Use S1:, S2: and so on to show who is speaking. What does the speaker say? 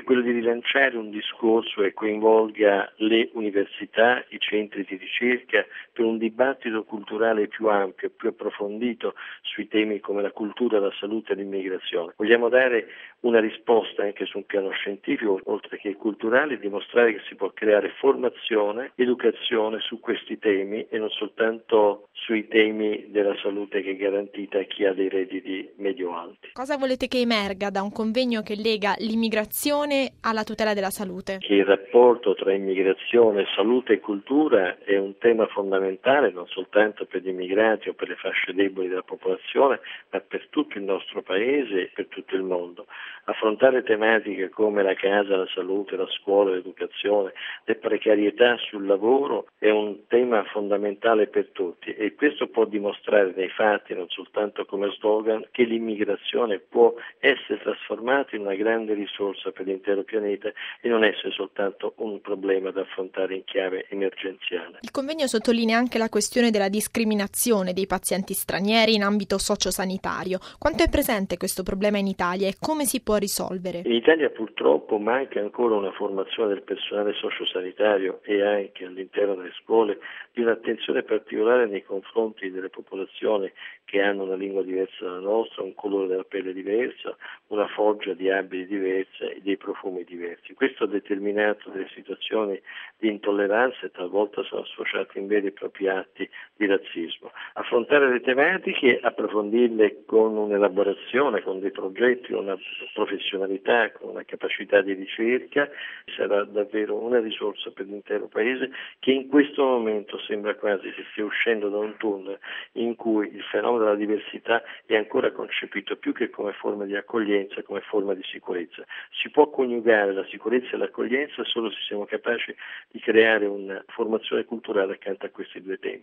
S1: quello di rilanciare un discorso che coinvolga le università, i centri di ricerca, per un dibattito culturale più ampio, più approfondito sui temi come la cultura, la salute e l'immigrazione. Vogliamo dare una risposta anche su un piano scientifico, oltre che culturale, e dimostrare che si può creare formazione, educazione su questi temi e non soltanto sui temi della salute che è garantita a chi ha dei redditi medio-alti.
S2: Cosa volete che emerga da un convegno che lega l'immigrazione alla tutela della salute?
S1: Che il rapporto tra immigrazione, salute e cultura è un tema fondamentale non soltanto per gli immigrati o per le fasce deboli della popolazione, ma per tutto il nostro paese e per tutto il mondo. Affrontare tematiche come la casa, la salute, la scuola, l'educazione, le precarietà sul lavoro è un tema fondamentale per tutti e questo può dimostrare nei fatti, non soltanto come slogan, che l'immigrazione può essere trasformata in una grande risorsa per l'intero pianeta e non essere soltanto un problema da affrontare in chiave emergenziale.
S2: Il convegno sottolinea anche la questione della discriminazione dei pazienti stranieri in ambito sociosanitario. Quanto è presente questo problema in Italia e come si può risolvere?
S1: In Italia purtroppo manca ancora una formazione del personale sociosanitario e anche all'interno delle scuole di un'attenzione particolare nei confronti delle popolazioni che hanno una lingua diversa dalla nostra, un colore della pelle diversa, una foggia di abiti diversa e dei profumi diversi. Questo ha determinato delle situazioni di intolleranza e talvolta sono associate in veri e propri atti di razzismo. Affrontare le tematiche, approfondirle con un'elaborazione, con dei progetti, una professionalità, con una capacità di ricerca, sarà davvero una risorsa per l'intero Paese che in questo momento sembra quasi che stia uscendo da un tunnel in cui il fenomeno della diversità è ancora concepito più che come forma di accoglienza, come forma di sicurezza. Si può coniugare la sicurezza e l'accoglienza solo se siamo capaci di creare una formazione culturale accanto a questi due temi.